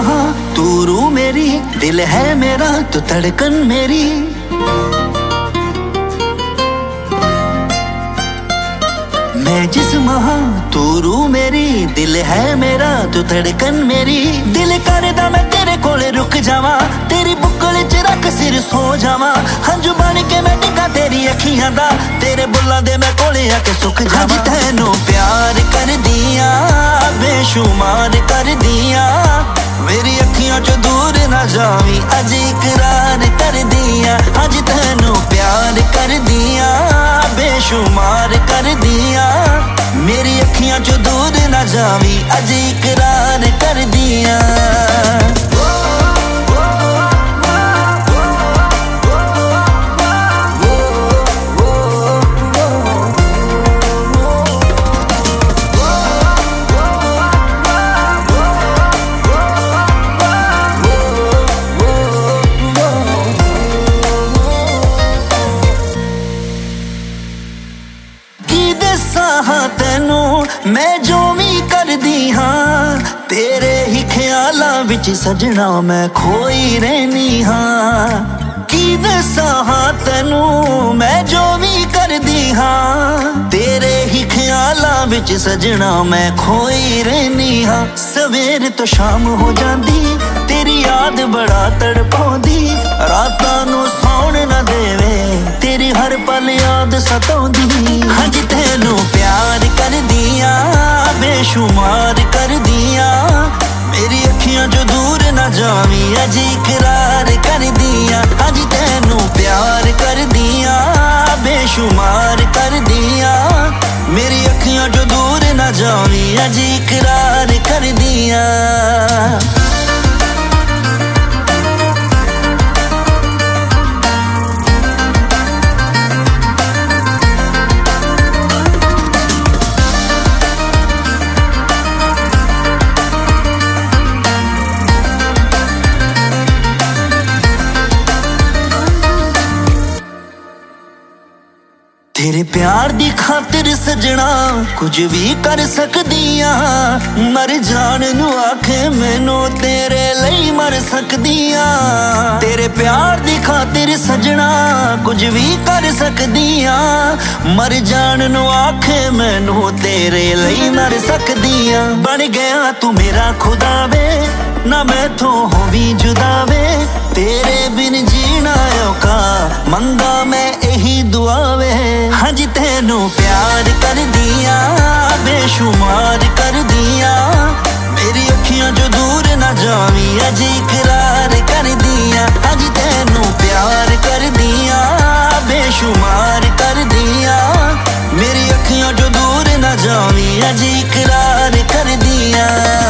महा तू रूह मेरी, दिल है मेरा तो धड़कन मेरी। मैं जिस महा तू रूह मेरी, दिल है मेरा तो धड़कन मेरी। दिल करदा मैं तेरे कोले रुक जावां, तेरी बुक्कल च रख सिर सो जावां। हंजू बन के मैं डिगा तेरी अखियां दा, तेरे बुल्लां दे मैं कोले आके सुख जावां। तैनू प्यार कर दिया बेशुमार कर दिया, मेरी अखियां चो दूर ना जावी अज इकरार कर दिया। अज तैनू प्यार कर दिया बेशुमार कर दिया, मेरी अखियां चो दूर ना जावी अज इकरार कर दिया। तैनू मैं जो भी करदी हाँ, तेरे ही ख्यालां विच सजना मैं खोई रहनी हाँ। की दसां तैनू मैं जो भी करदी हाँ, तेरे ही ख्यालां विच सजना मैं खोई रहनी हाँ। सवेर तो शाम हो जांदी तेरी याद बड़ा तड़पाउंदी, रातां नू सौण ना देवे तेरी हर पल याद सताउंदी। हज तैनू प्यार कर दिया बेशुमार कर दिया, मेरी अखियां जो दूर ना जावी अज इकरार कर दिया। अज तैनू प्यार कर दिया बेशुमार कर दिया, मेरी अखियां जो दूर ना जावी अज इकरार कर दिया। तेरे प्यार दी खातिर सजना कुछ भी कर सकदिया, मर जान नू आखे मैनू तेरे लई मर सकदिया। तेरे प्यार दी खातिर सजना कुछ भी कर सकदिया, मर जान नू आखे मैनू तेरे लई मर सकदिया। बन गया तू मेरा खुदा वे, ना मैथों होवी जुदा वे, तेरे बिन जीना औखा मंगा मैं यही दुआ वे। हज तैनू प्यार कर दिया बेशुमार कर दिया, मेरी अखियां जो दूर ना जावी अज इकरार कर दिया। हज तैनू प्यार कर दिया बेशुमार कर दिया, मेरी अखियां जो दूर ना जावी अज इकरार कर दिया।